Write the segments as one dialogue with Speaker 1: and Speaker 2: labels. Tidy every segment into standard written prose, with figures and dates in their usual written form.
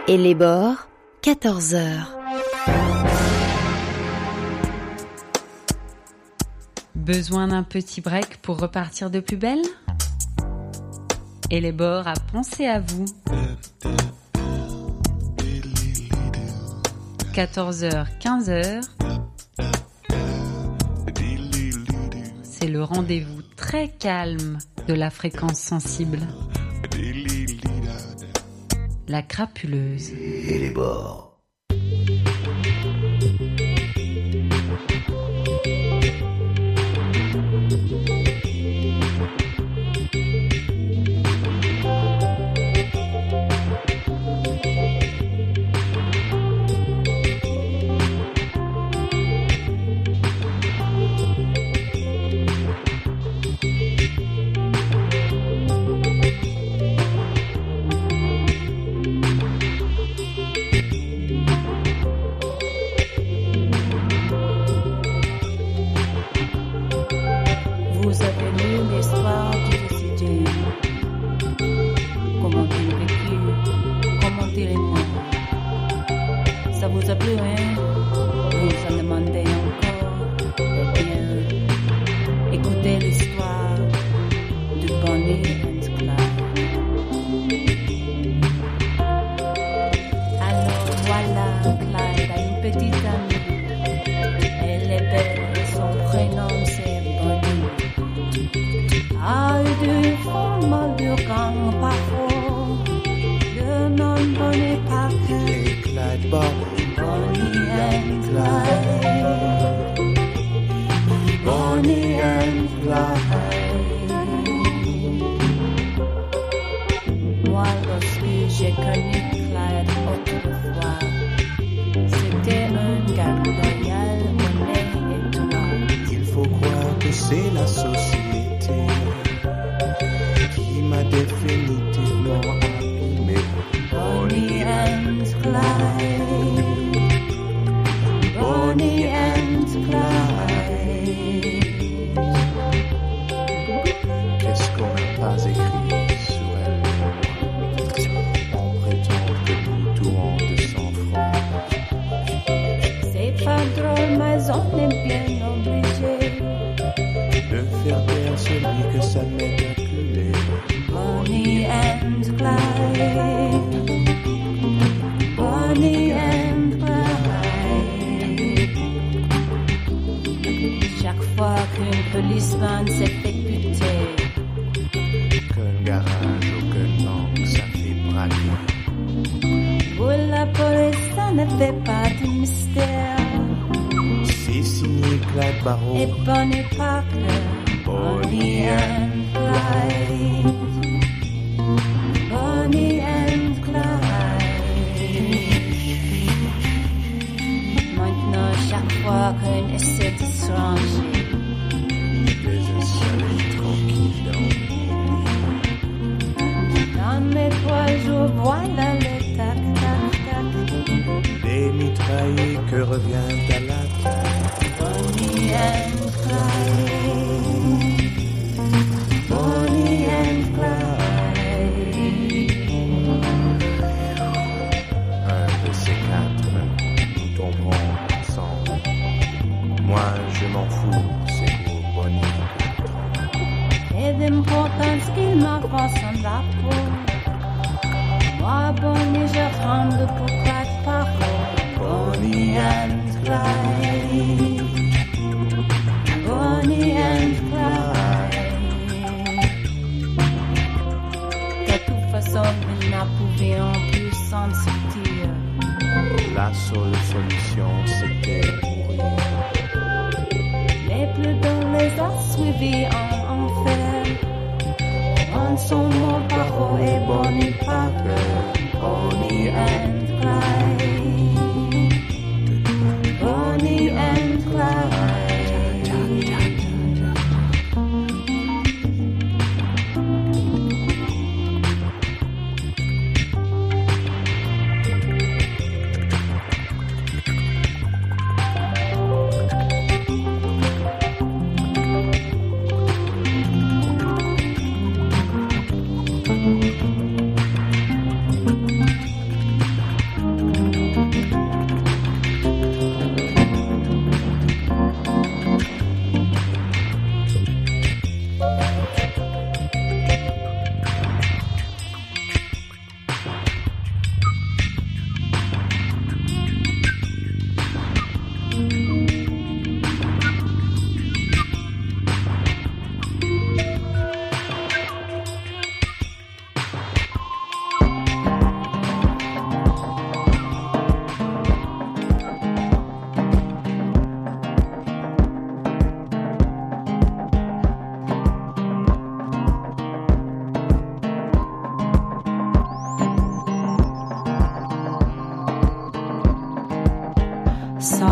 Speaker 1: Et les bords, 14h.
Speaker 2: Besoin d'un petit break pour repartir de plus belle ? Et les bords a pensé à vous. 14h, 15h. C'est le rendez-vous très calme de la fréquence sensible. La crapuleuse.
Speaker 3: Et les bords.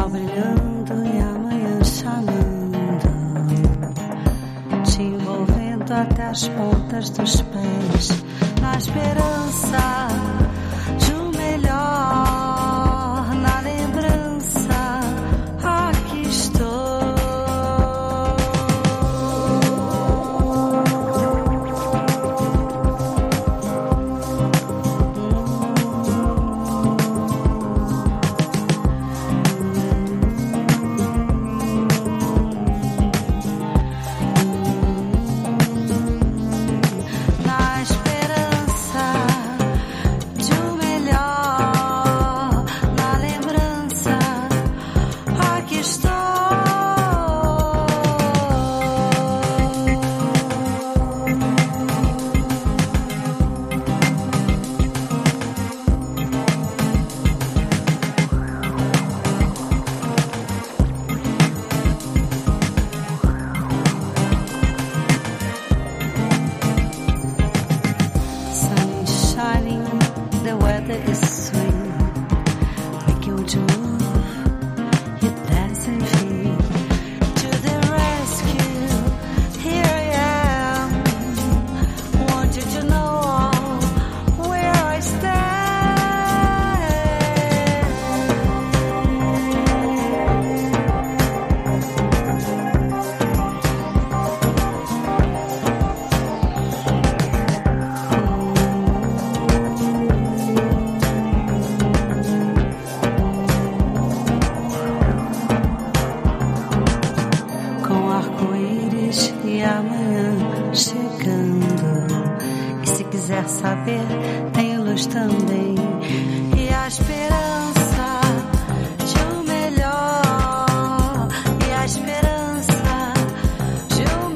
Speaker 3: céu brilhando e amanhã chamando, te envolvendo até as pontas dos pés, na esperança de um melhor, na lembrança, aqui estou. Saber, tem luz também, e a esperança de um melhor, e a esperança de um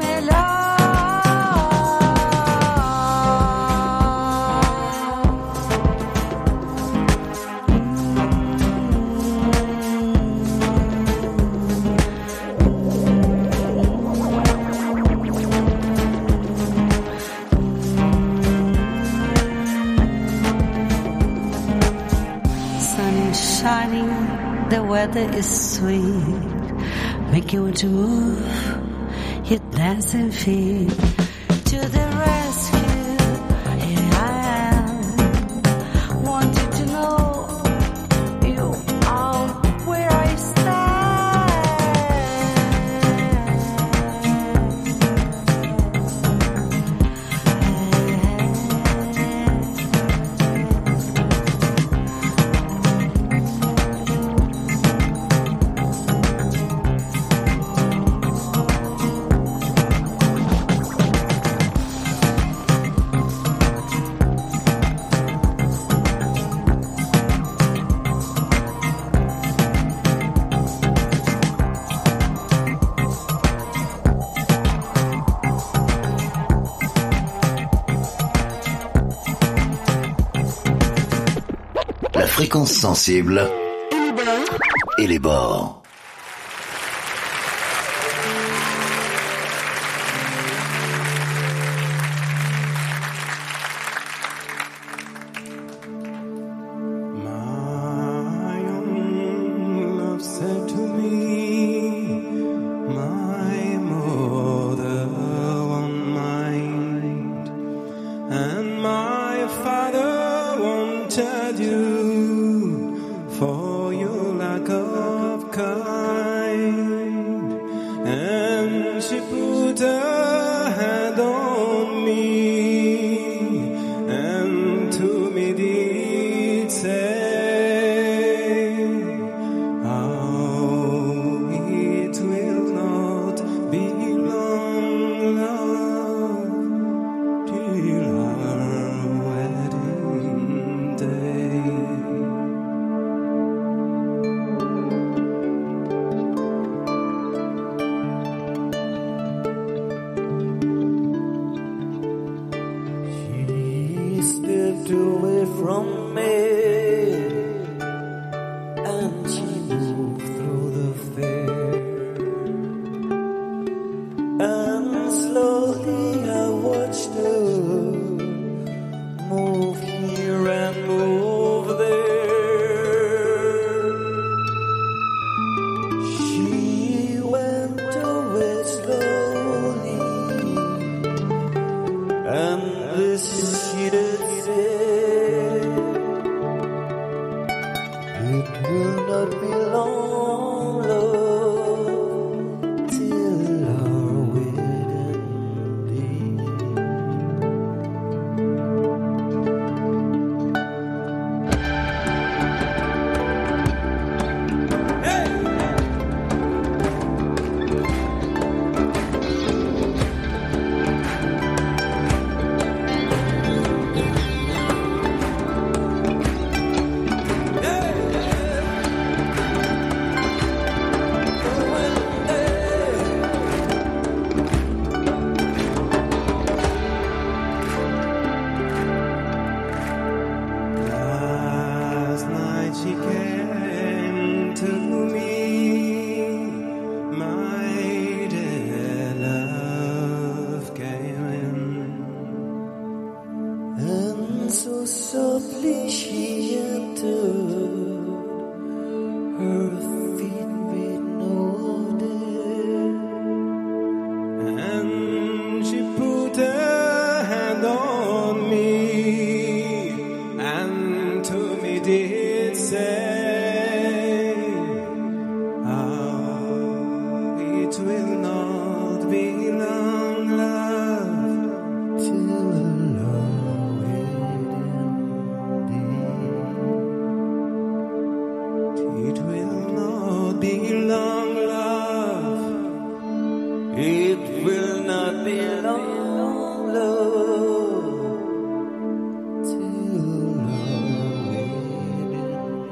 Speaker 3: shining, the weather is sweet, make you want to move your dancing feet to the rescue. Here I am, wanted to know you are where I
Speaker 4: Fréquence sensible et les bords.
Speaker 5: not be long, love, till our wedding day. Last night she came to me, my dear love came in, and so softly she entered, her feet made no order, and she put her hand on me, and to me did say, oh, it will not be long, love, till our wedding day. It will not be long, love, it will not be long, love, till our wedding day.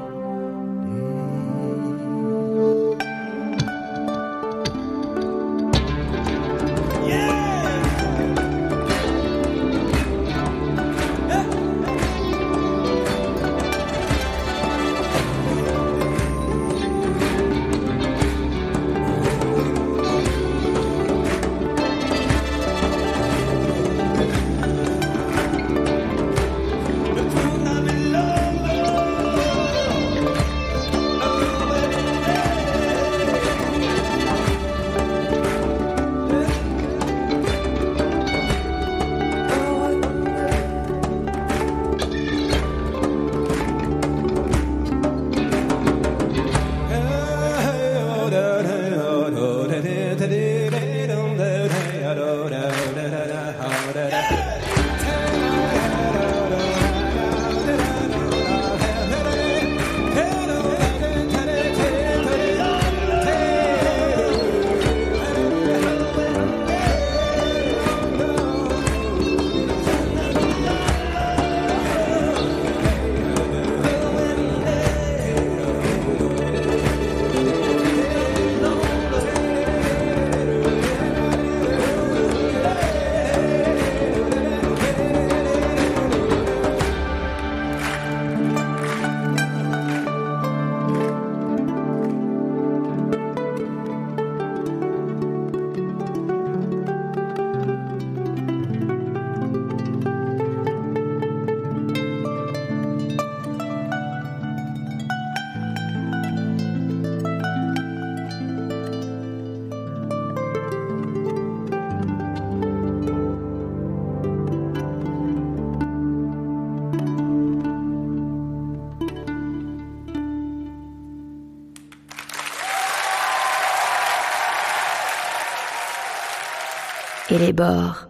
Speaker 1: Et les bords.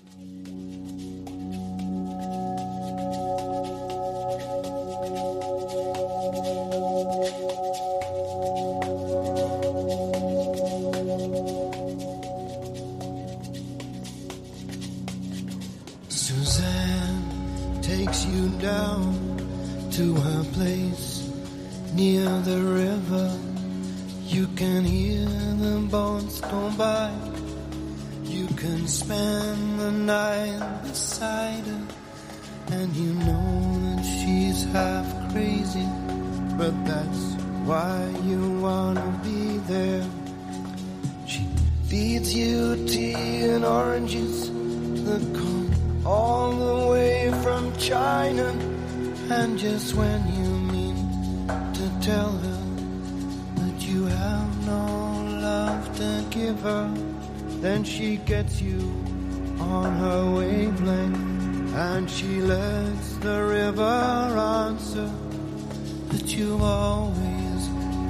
Speaker 5: Suzanne takes you down to her place near the river. You can hear the boats go by. You can spend the night beside her, and you know that she's half crazy, but that's why you wanna be there. She feeds you tea and oranges that come all the way from China, and just when you mean to tell her that you have no love to give her, then she gets you on her wavelength, and she lets the river answer that you've always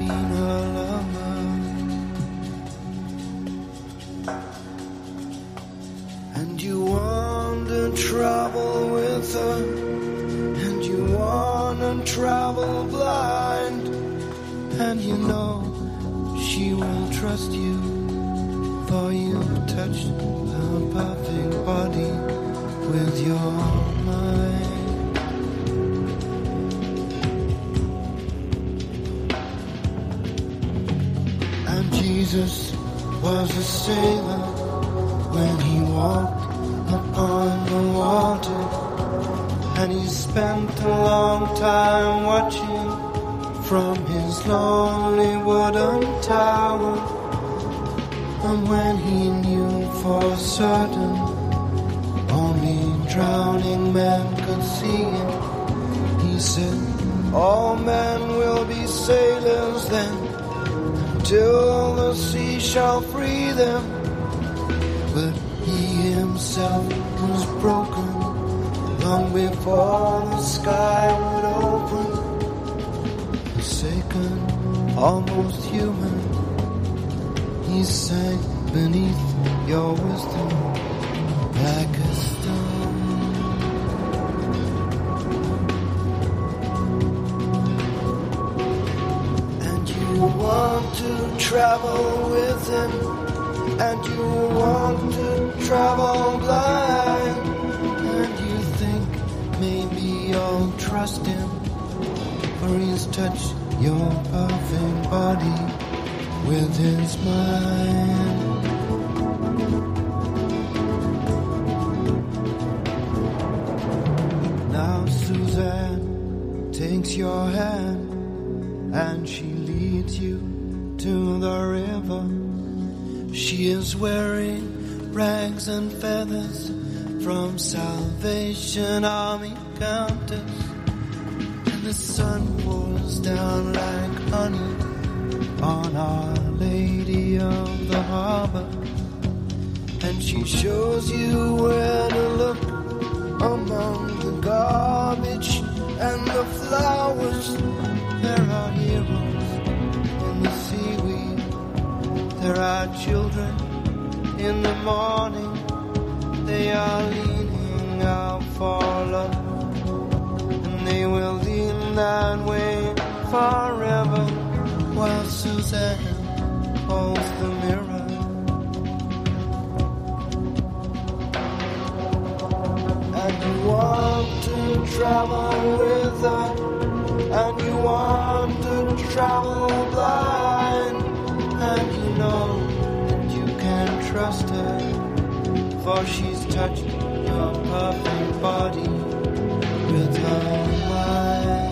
Speaker 5: and travel blind. And you know she will trust you, for you've touched her perfect body with your mind. And Jesus was a sailor when he walked upon the water, and he spent a long time watching from his lonely wooden tower. And when he knew for certain only drowning men could see him, he said, all men will be sailors then, till the sea shall free them. But he himself was broken long before the sky would open. Forsaken, almost human, he sank beneath your wisdom like a stone. And you want to travel with him, and you want to travel blind, and you think maybe you'll trust him, for he's touched your perfect body with his mind. Now Suzanne takes your hand and she leads you to the river. She is wearing rags and feathers from Salvation Army counters, and the sun pours down like honey on Our Lady of the Harbor, and she shows you where to look among the garbage and the flowers. There are heroes in the seaweed, there are children in the morning, they are leaning out for love, and they will lean that way forever, while Suzanne holds the mirror. And you want to travel with her, and you want to travel blind, and you know that you can trust her, for she's touched your perfect body with her mind.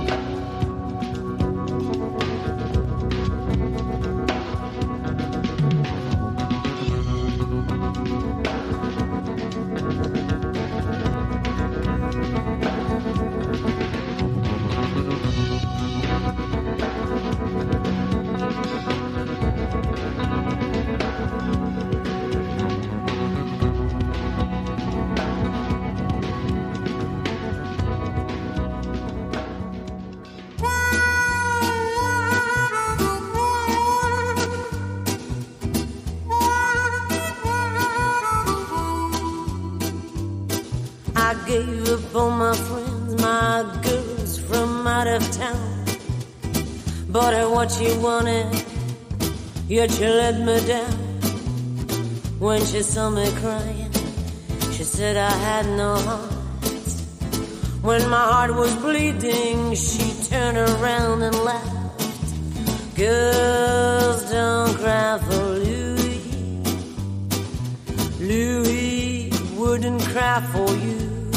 Speaker 3: I gave up all my friends, my girls from out of town. Bought her what she wanted, yet she let me down. When she saw me crying, she said I had no heart. When my heart was bleeding, she turned around and laughed. Girls don't cry for Louis. Louis wouldn't cry for you.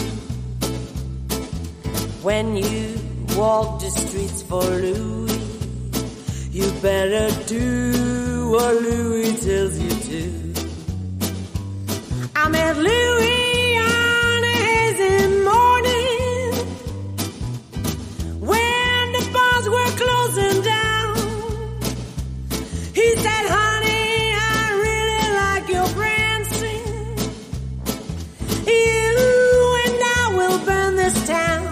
Speaker 3: When you walk the streets for Louis, you better do what Louis tells you to. I met Louis on a hazy morning when the bars were closing down. He said, honey, I really like your prancing. You and I will burn this town.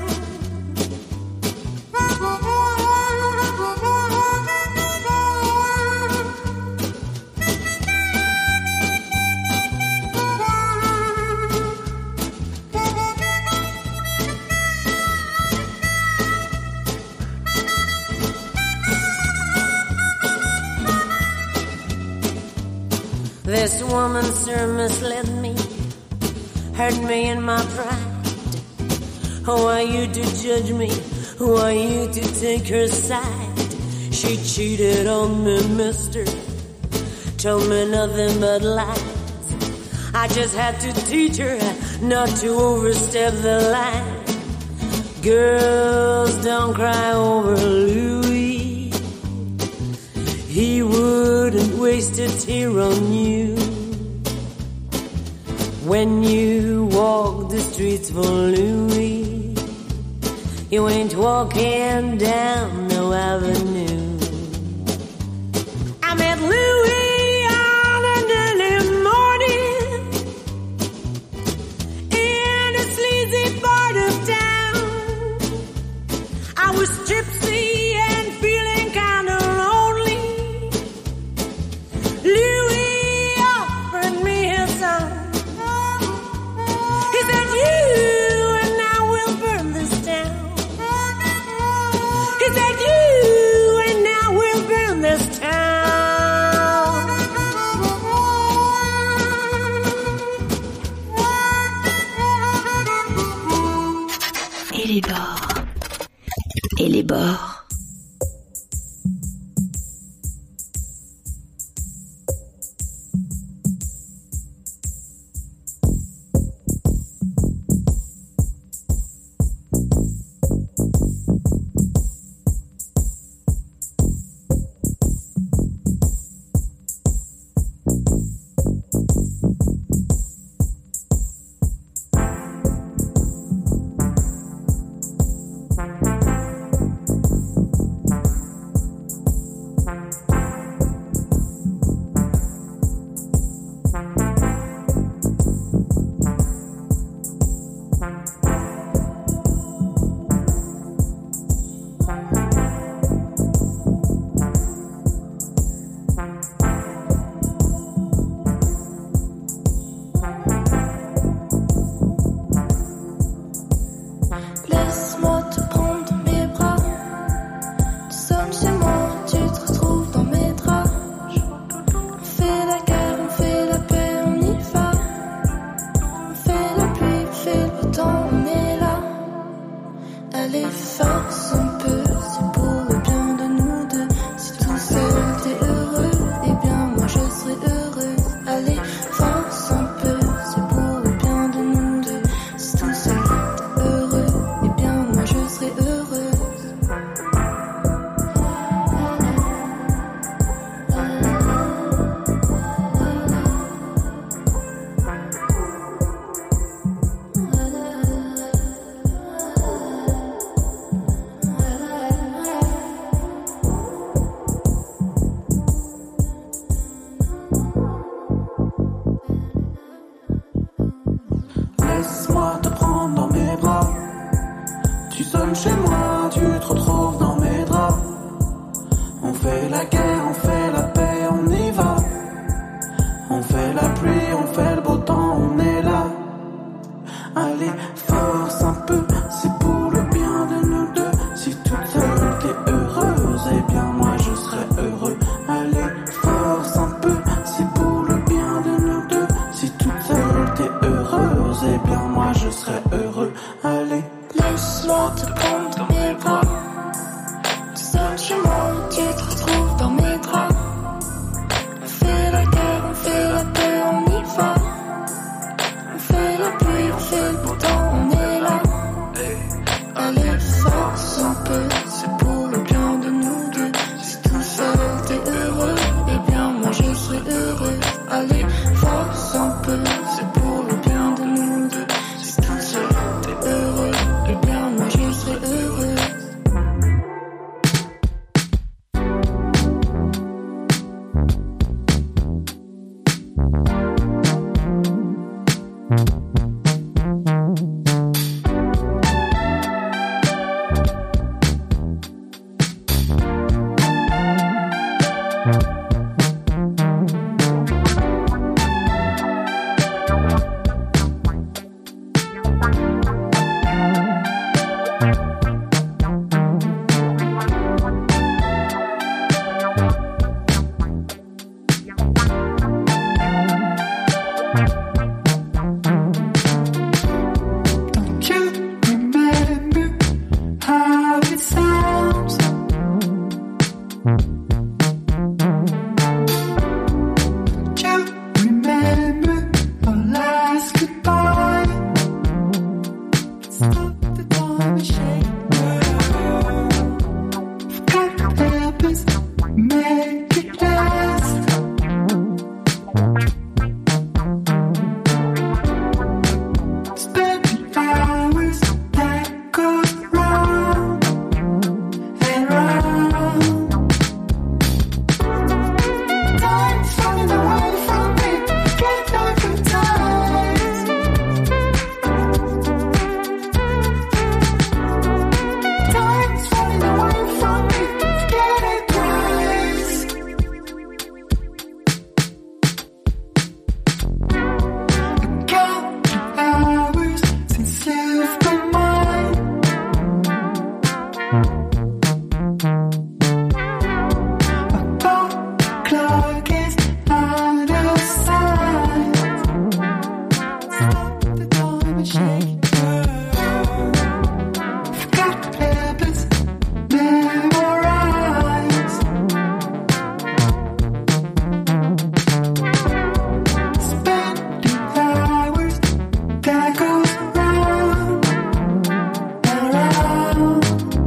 Speaker 3: This woman, sir, misled me, hurt me in my pride. Who are you to judge me? Who are you to take her side? She cheated on me, mister, told me nothing but lies. I just had to teach her not to overstep the line. Girls, don't cry over Louis. He wouldn't waste a tear on you. When you walk the streets for Louis, you ain't walking down no avenue. I met Louis on an early morning in a sleazy part of town. I was tipsy and feeling kinda lonely. Louis offered me his song. He said, you and I will burn this town. He said, you and I will burn this town.
Speaker 1: Et les bords. Et les bords.
Speaker 6: Laisse-moi te prendre dans mes bras.
Speaker 3: sounds. Do you remember our last goodbye? Stop the time machine. Forgot the purpose, make it last. Spending hours that go round and round. Time's running away from me, get back in time. Time's running away from me, get it twice. Count the hours since you've been mine. My clock is out of sight. Stop the time machine. Forgot the purpose, memorize. Spending hours that goes round and round.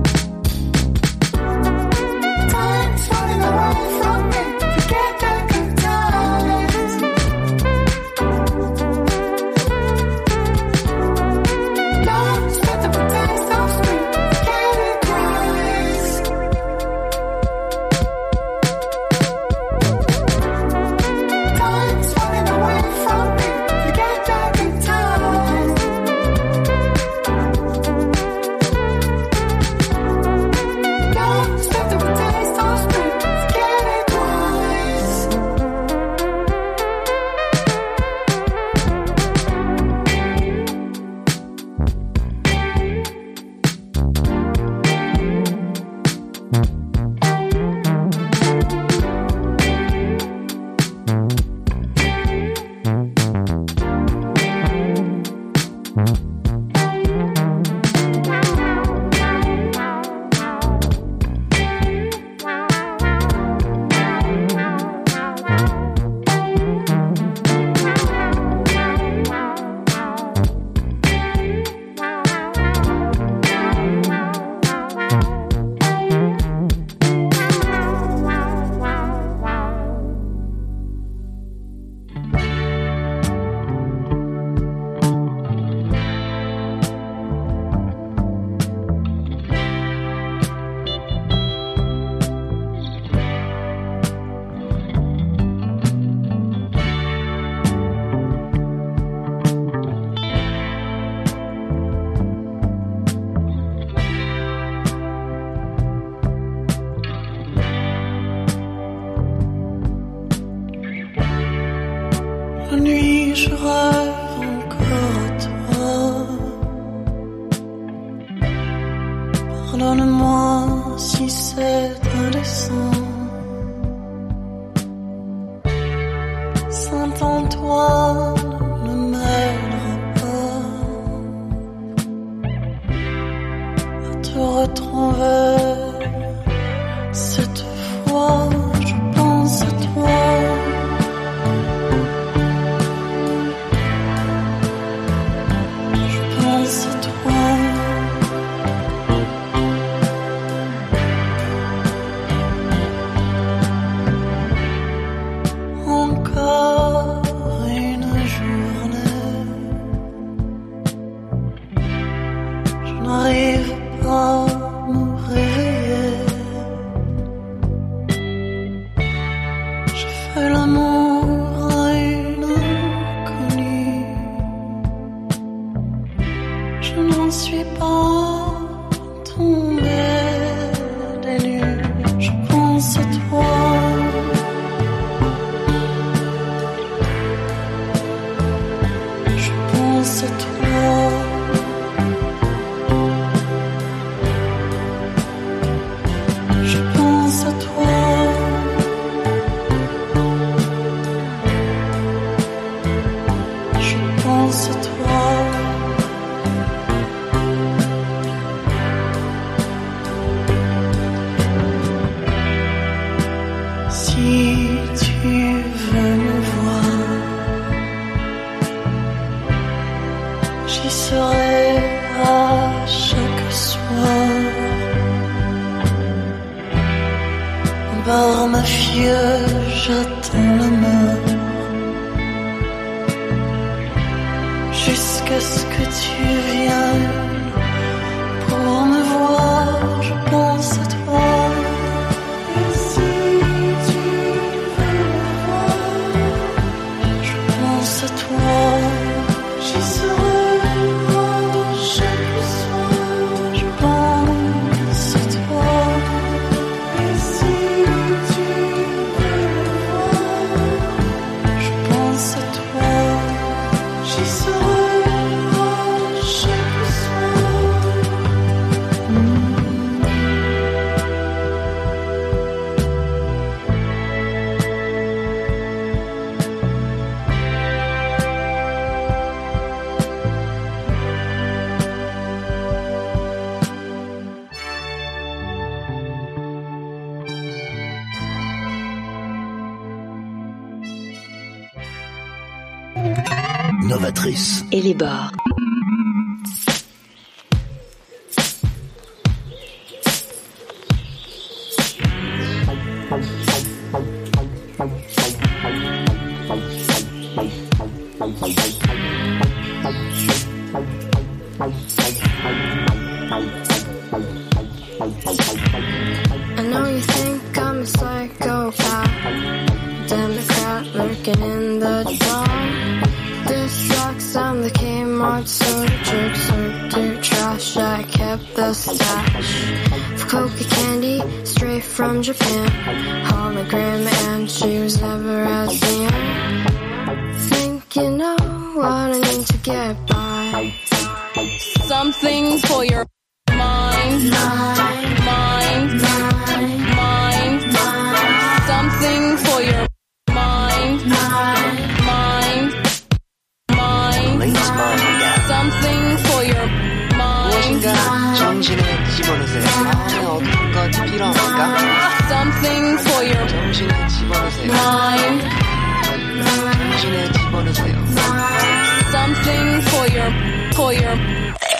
Speaker 3: Time's running away from me, forget the good times. Don't spend the taste of spring, forget it twice. Time's running away from me, forget the good times. Don't spend the taste of spring, forget it twice. La nuit, je rêve encore à toi. Pardonne-moi si c'est indécent. Saint-Antoine ne m'aidera pas à te retrouver. Cette fois, je pense à toi. Je pense à toi. Encore une journée. Je n'arrive pas à me réveiller. Boulevard mafieux, j'attends la mort. Jusqu'à ce que tu viennes pour me voir, je pense à toi. Et si tu veux me voir, je pense à toi. J'y serai moi chaque soir, je pense à toi. Et si tu veux me voir, je pense à toi. J'y serai moi chaque soir.
Speaker 4: Novatrice.
Speaker 1: Et les bords.
Speaker 6: I know you think I'm a psychopath, Democrat lurking in the dark. This sucks, I'm the Kmart soda jerk, so trash. I kept the stash of coca candy straight from Japan, hologram, and she was never as young. Think you know what I need to get by.
Speaker 2: Something for your mind, mind, mind. Something for your mind, mind, mind.
Speaker 4: Ladies mind.
Speaker 2: Something for your mind,
Speaker 7: 무엇인가 정신에 집어넣으세요. 마음에 어떤 것이 필요합니까?
Speaker 2: something for your
Speaker 7: 정신에 집어넣으세요.
Speaker 2: mind,
Speaker 7: 정신에 집어넣으세요.
Speaker 2: something for your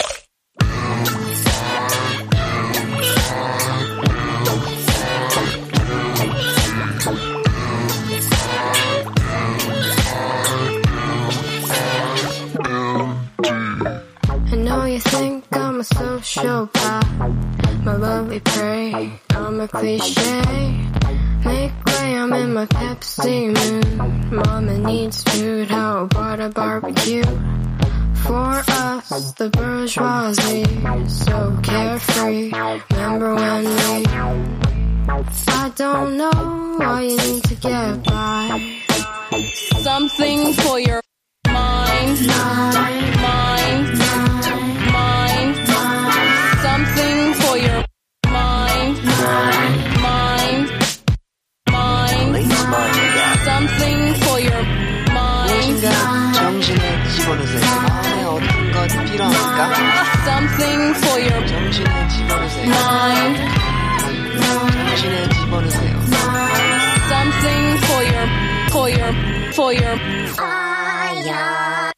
Speaker 6: I know you think I'm a sociopath, my love we pray, I'm a cliche. Make way, I'm in my Pepsi mood. Mama needs food, how about a barbecue? For us, the bourgeoisie, so carefree. Remember when we... I don't know why you need to get by.
Speaker 2: something for your mind, mind, mind. Something for your mind, mind, mind.
Speaker 4: Ladies mind.
Speaker 2: Something for your mind,
Speaker 7: 무엇인가 정신에 집어넣으세요. 마음에 어떤 것이 필요합니까?
Speaker 2: something for your
Speaker 7: 정신에 집어넣으세요.
Speaker 2: mind,
Speaker 7: 정신에 집어넣으세요.
Speaker 2: something for your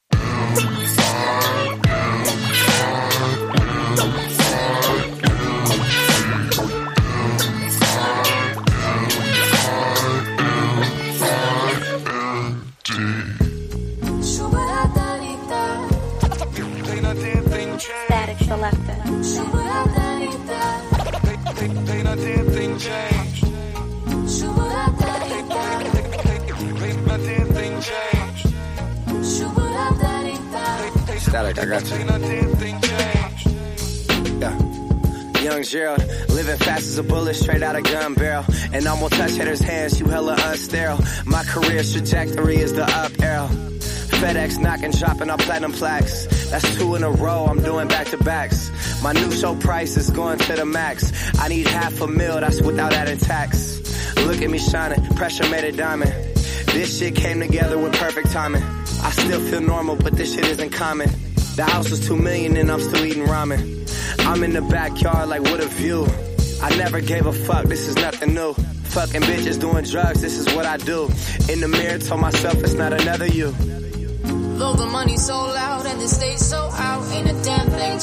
Speaker 8: Static Selector.
Speaker 9: Static, I got you. Yeah. Young Gerald, living fast as a bullet straight out of gun barrel. And I'm gonna touch haters' hands, you hella unsterile. My career's trajectory is the up arrow. FedEx knocking, dropping on platinum plaques. That's 2 in a row, I'm doing back-to-backs. My new show price is going to the max. I need $500,000, that's without adding tax. Look at me shining, pressure made a diamond. This shit came together with perfect timing. I still feel normal, but this shit isn't common. The house was $2 million and I'm still eating ramen. I'm in the backyard like what a view. I never gave a fuck, this is nothing new. Fucking bitches doing drugs, this is what I do. In the mirror told myself it's not another you.
Speaker 10: Though the money's so loud and the stage so out, ain't a damn thing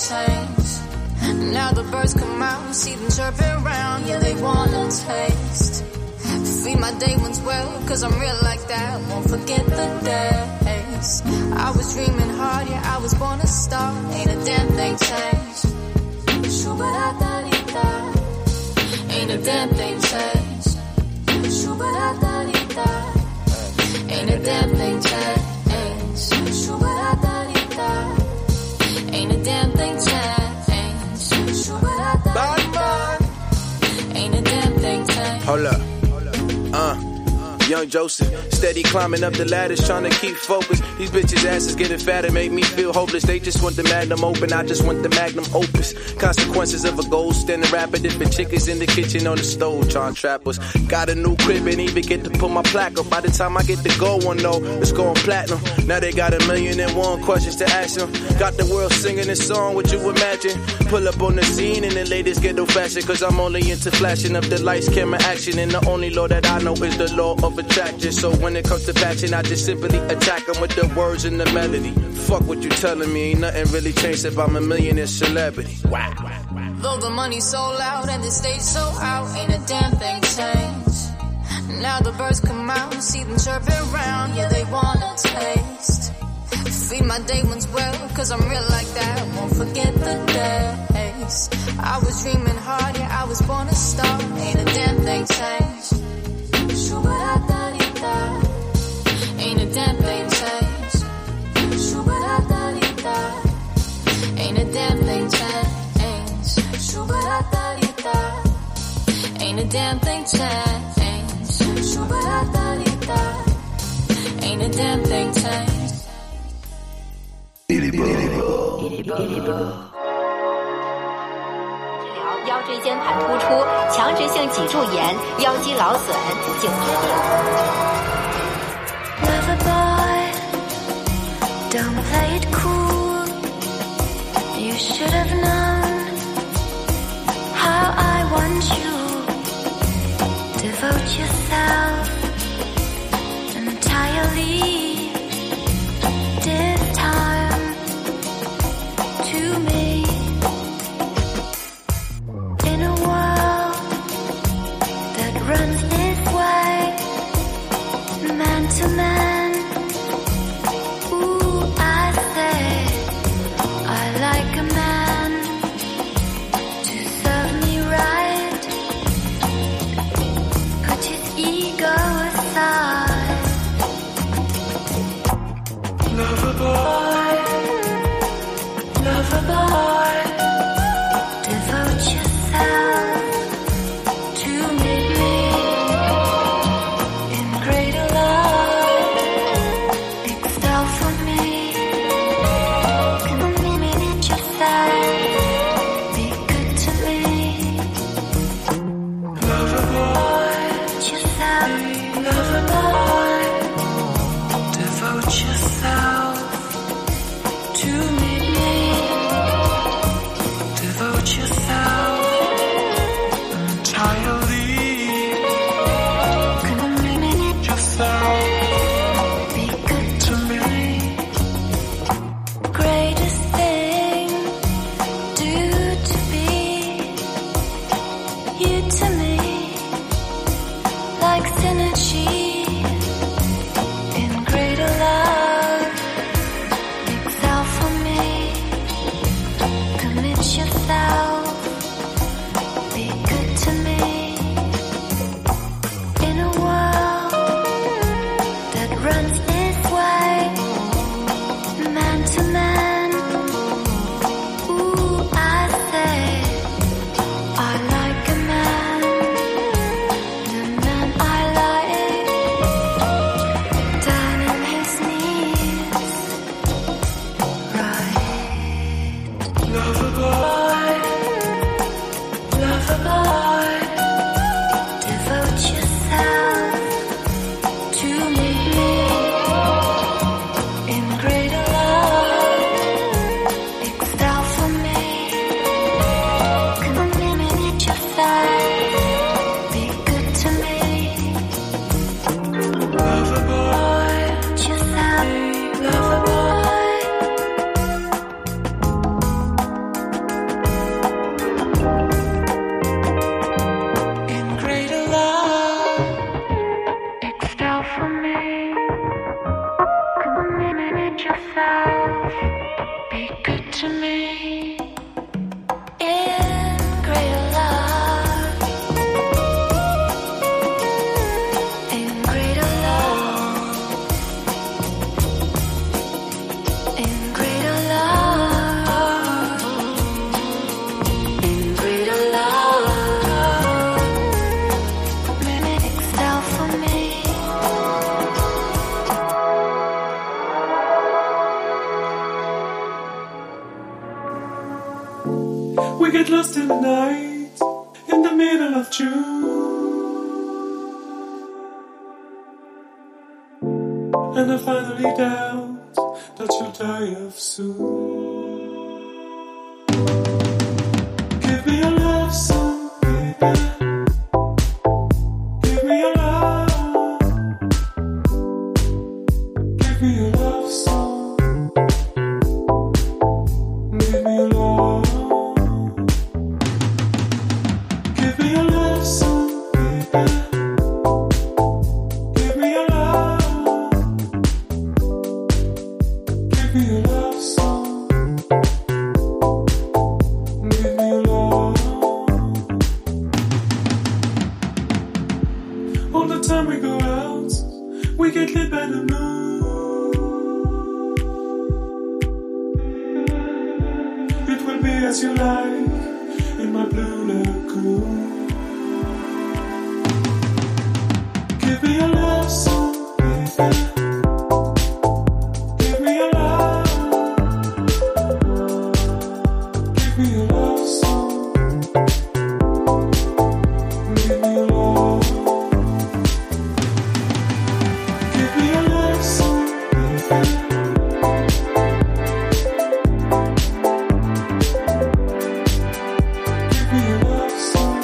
Speaker 10: changed. Now the birds come out, see them chirping around, yeah they wanna taste. Feed my day ones well, cause I'm real like that. Won't forget the days I was dreaming hard, yeah, I was born a star. Ain't a damn thing changed. Shoo-ba-da-da-dee-da. Ain't a damn thing changed. Shoo-ba-da-da-dee-da. Ain't a damn thing changed. Shoo-ba-da-da-dee-da. Ain't a damn thing changed. Shoo-ba-da-da-dee-da. Ain't a damn thing changed.
Speaker 9: Hold up. Young Joseph, steady climbing up the ladders, trying to keep focus. These bitches' asses getting fatter, make me feel hopeless. They just want the magnum open, I just want the magnum opus. Consequences of a gold standing rapper, different chickens in the kitchen on the stove, trying to trap us. Got a new crib and even get to put my plaque up. By the time I get the gold one though, it's going platinum. Now they got 1,000,001 questions to ask them. Got the world singing this song, would you imagine? Pull up on the scene in the latest ghetto fashion, cause I'm only into flashing up the lights, camera action. And the only law that I know is the law of attraction. So when it comes to passion, I just simply attack them with the words and the melody. Fuck what you telling me, ain't nothing really changed if I'm a millionaire celebrity. Wow.
Speaker 10: Though the money's so loud and the stage so out, ain't a damn thing changed. Now the birds come out, see them chirping round, yeah, they wanna taste. Feed my day ones well, cause I'm real like that. Won't forget the days I was dreaming hard, yeah, I was born a star. Ain't a damn thing changed. Shoo-ba-da-da-dee-da. Ain't a damn thing changed. Shoo-ba-da-da-dee-da. Ain't a damn thing changed. Shoo-ba-da-da-dee-da. Ain't a damn thing changed. Shoo-ba-da-da-dee-da. Ain't a damn thing changed.
Speaker 1: Il est beau.
Speaker 8: 腰椎间盘突出、强直性脊柱炎、腰肌劳损、颈椎病。
Speaker 1: Lover boy, don't play it cool. You should have known how I want you. Devote yourself entirely this time to me. In a world that runs this way, man to man, ooh, I say, I like a man to serve me right, put his ego aside. Lover boy, devote yourself to meet me in greater love. Excel for me, commit yourself, be good to me. Lover boy, yourself, lover boy, devote yourself to meet me. Devote yourself entirely. Commit yourself. Be good to me. Greatest thing due to be you to me. Like synergy in greater love. Excel for me. Commit yourself, be good to me. In a world that runs this way, man to man, ooh, I say, I like a man
Speaker 11: lost in the night, in the middle of June. And I finally doubt that you'll die of soon. Give me your love song, baby. Give me your love. Give me your love song. Give me your love. Give me your love song, baby. Give me your love. Give me your love song. Give me your love. All the time we go out, we get lit by the moon. It will be as you like in my blue lagoon. Give me your love song, baby. Give me your love. Give me your love song. Give me your love. Give me your love song, baby. Give me your love song.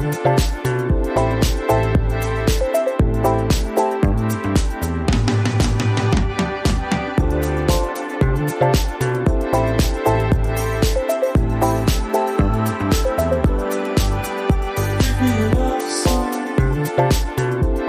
Speaker 11: Give me your love song.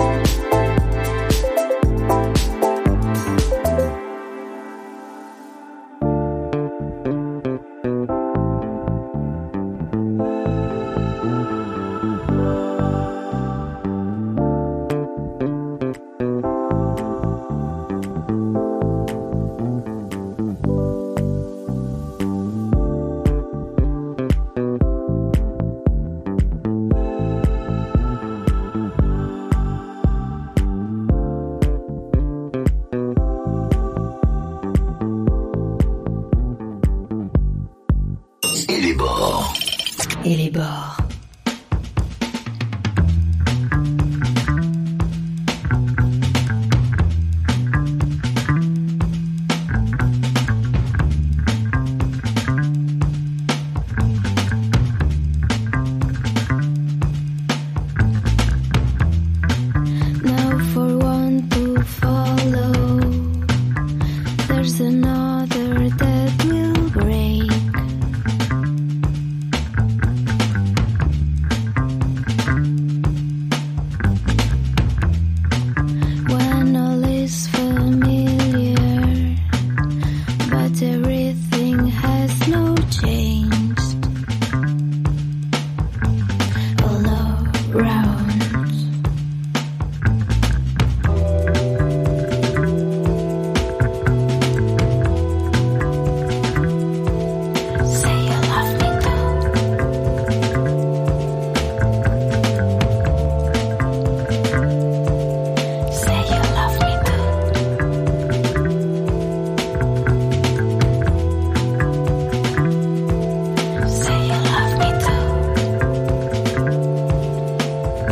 Speaker 2: Et les bords.
Speaker 6: Now for one to follow, there's another that will break. When all is familiar, but everything has no changed all around. Say you love me too. Say you love me too. Say you love me too.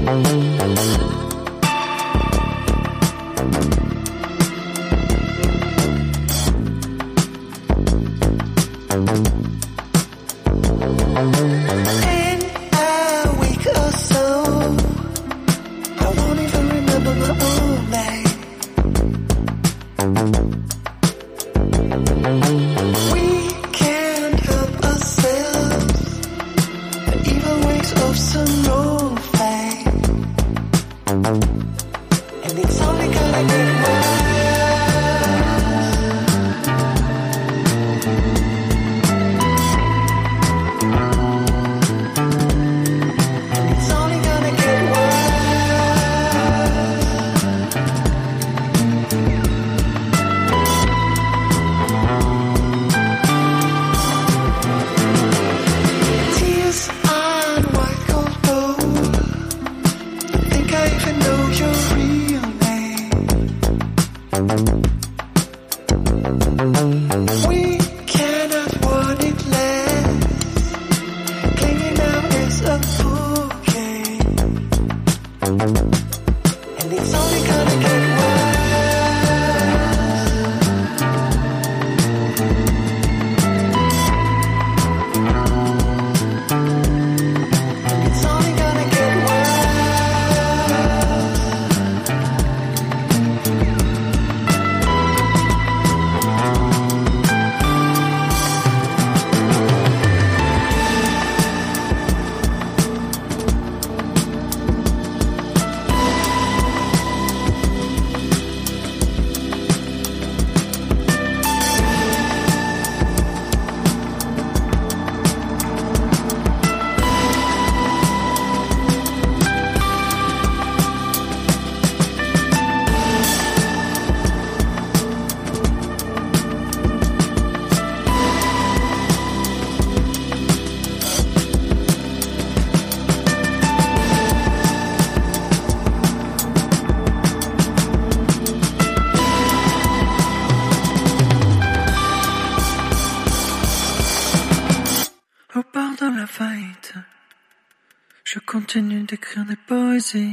Speaker 12: Je continue d'écrire des poésies.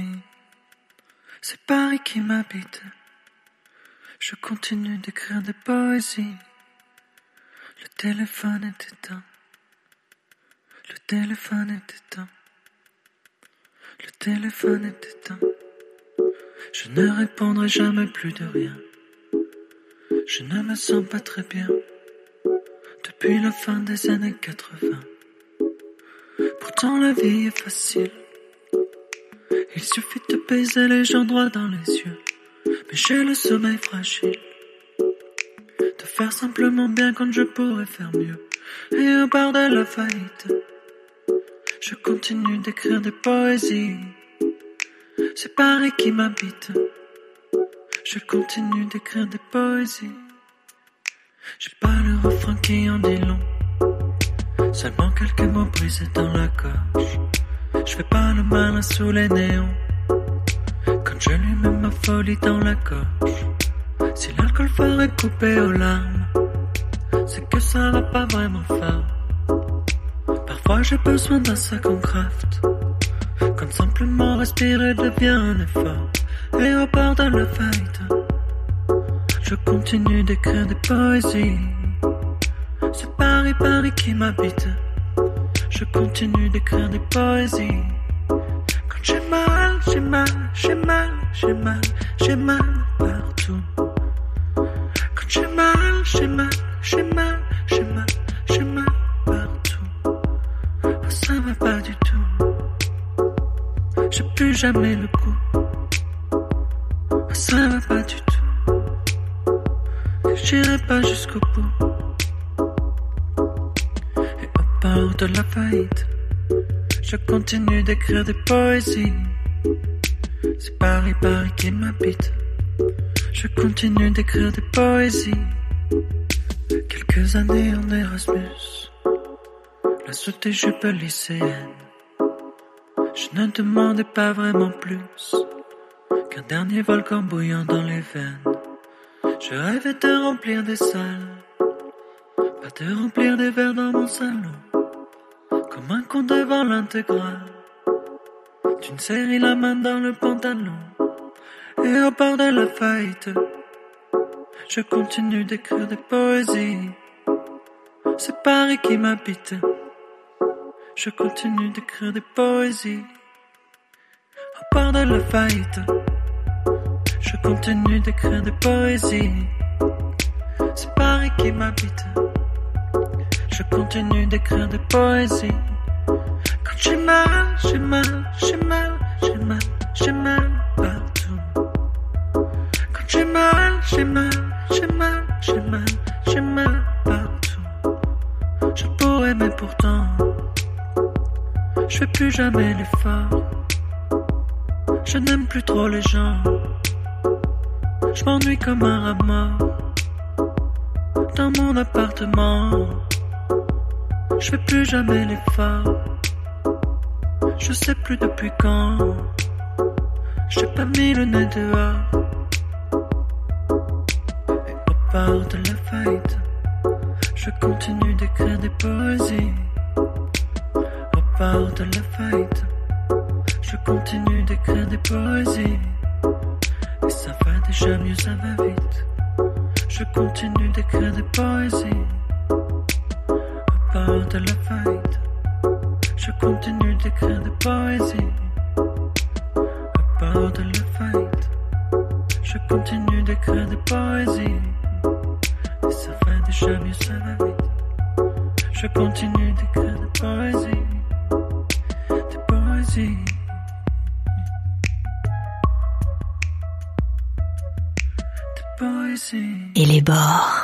Speaker 12: C'est Paris qui m'habite. Je continue d'écrire des poésies. Le téléphone est éteint. Le téléphone est éteint. Le téléphone est éteint. Je ne répondrai jamais plus de rien. Je ne me sens pas très bien depuis la fin des années 80. Pourtant la vie est facile. Il suffit de baiser les gens droit dans les yeux. Mais j'ai le sommeil fragile. De faire simplement bien quand je pourrais faire mieux. Et au bord de la faillite, je continue d'écrire des poésies. C'est Paris qui m'habite. Je continue d'écrire des poésies. J'ai pas le refrain qui en dit long. Seulement quelques mots brisés dans la gorge. Je fais pas le malin sous les néons. Quand je lui mets ma folie dans la gorge. Si l'alcool ferait couper aux larmes, c'est que ça va pas vraiment fort. Parfois j'ai besoin d'un sac en craft. Quand simplement respirer devient un effort. Et au bord de la faillite, je continue d'écrire des poésies. C'est Paris, Paris qui m'habite. Je continue d'écrire des poésies. Quand j'ai mal, j'ai mal, j'ai mal, j'ai mal, j'ai mal partout. Quand j'ai mal, j'ai mal, j'ai mal, j'ai mal, j'ai mal partout. Oh, ça va pas du tout. J'ai plus jamais le coup. Oh, ça va pas du tout. J'irai pas jusqu'au bout. Et au bord de la faillite, je continue d'écrire des poésies. C'est Paris, Paris qui m'habite. Je continue d'écrire des poésies. Quelques années en Erasmus, la sous tes jupes lycéennes. Je ne demandais pas vraiment plus qu'un dernier volcan bouillant dans les veines. Je rêvais de remplir des salles, pas de remplir des verres dans mon salon, comme un con devant l'intégrale. Tu me serrais la main dans le pantalon. Et au bord de la fight, je continue d'écrire des poésies. C'est Paris qui m'habite. Je continue d'écrire des poésies. Au bord de la fight, je continue d'écrire des poésies. C'est Paris qui m'habite. Je continue d'écrire des poésies. Quand j'ai mal, j'ai mal, j'ai mal, j'ai mal, j'ai mal partout. Quand j'ai mal, j'ai mal, j'ai mal, j'ai mal, j'ai mal partout. Je pourrais mais pourtant je fais plus jamais l'effort. Je n'aime plus trop les gens. Je m'ennuie comme un rat mort dans mon appartement. Je fais plus jamais l'effort. Je sais plus depuis quand j'ai pas mis le nez dehors. Et au bord de la fight, je continue d'écrire des poésies. Au bord de la fight, je continue d'écrire des poésies. Et ça va déjà mieux, ça va vite. Je continue d'écrire des poésies. Au bord de la fight, je continue d'écrire des poésies. Au bord de la fight, je continue d'écrire des poésies. Et ça va déjà mieux, ça va vite. Je continue d'écrire des poésies. Des poésies. Des poésies.
Speaker 13: Et les bords.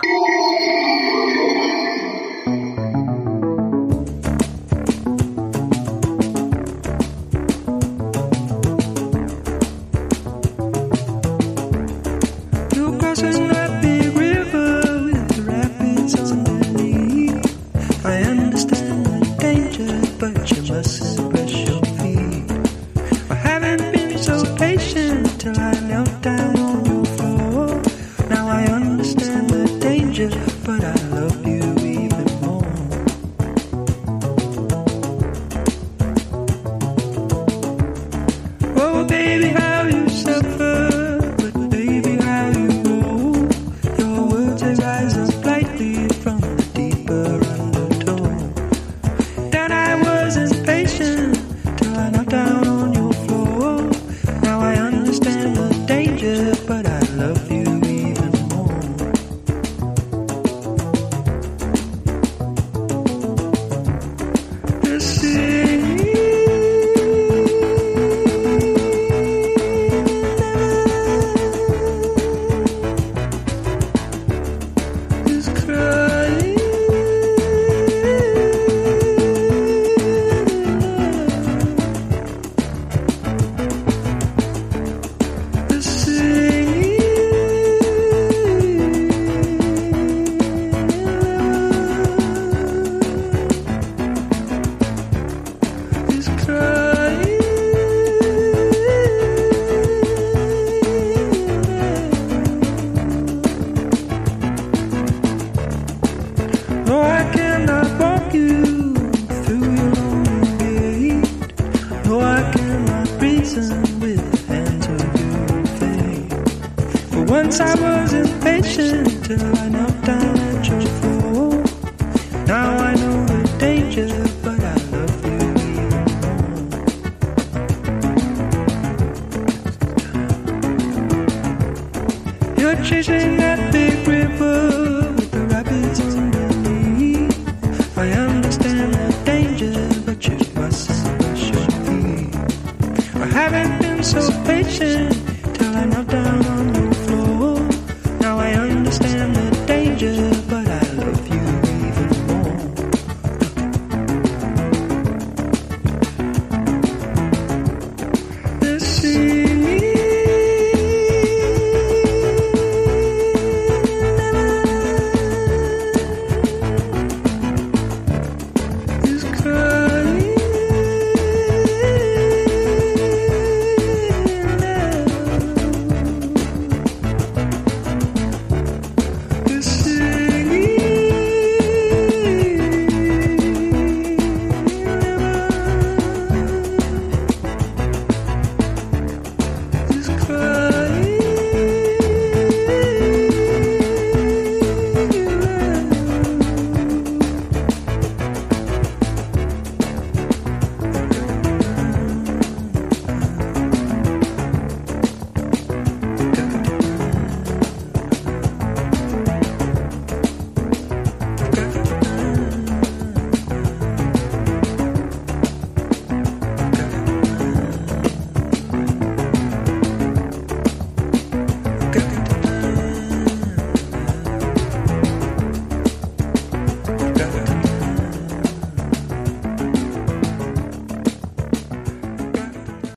Speaker 12: See